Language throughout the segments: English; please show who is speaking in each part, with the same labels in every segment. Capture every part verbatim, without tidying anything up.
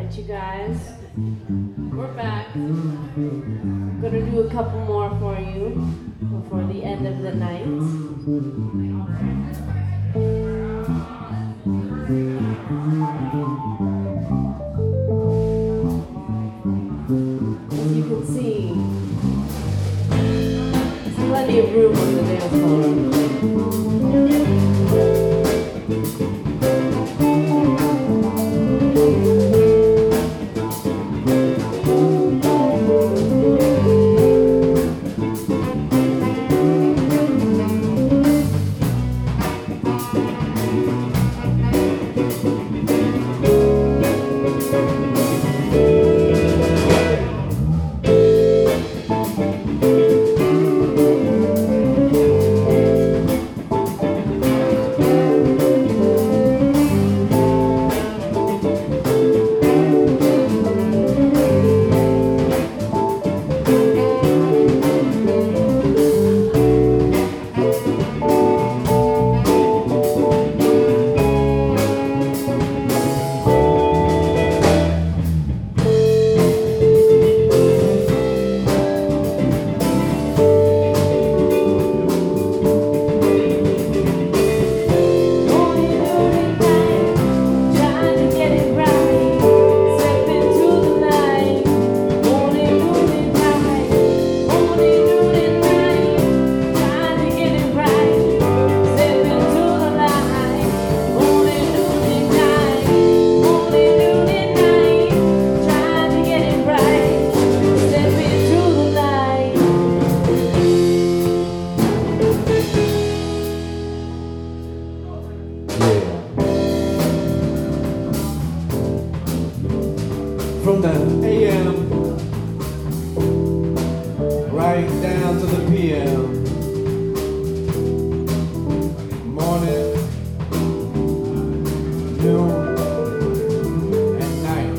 Speaker 1: You guys, we're back. I'm gonna do a couple more for you before the end of the night. As you can see, there's plenty of room on the dance floor.
Speaker 2: From the A M right down to the P M, morning, noon, and night.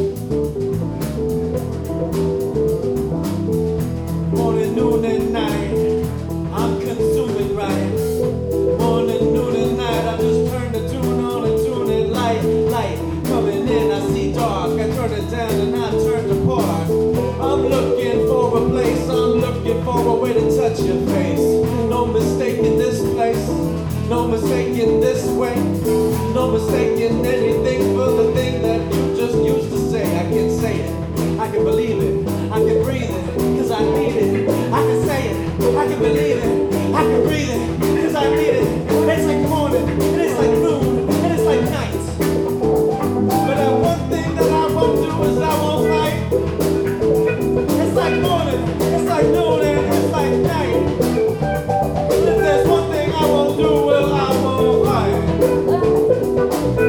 Speaker 2: Morning, noon, and night, I'm consuming right. Morning, noon, and night, I just turn the tune on and tune it light, light. Coming in, I see dark, I turn it down and I turn to park. I'm looking for a place, I'm looking for a way to touch your face. No mistake in this place, no mistake in this way. No mistake in anything for the thing that you just used to say. I can say it, I can believe it, I can breathe it, cause I need it. I can say it, I can believe it, I can breathe it, cause I need it. It's like morning, and it's like noon, and it's like night. But that one thing that I won't do is I won't fight. It's like morning, it's like noon, and it's like night. But if there's one thing I won't do, well, I won't fight.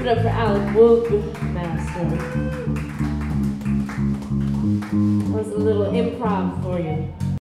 Speaker 1: it up for Alec Woodmaster. That was a little improv for you.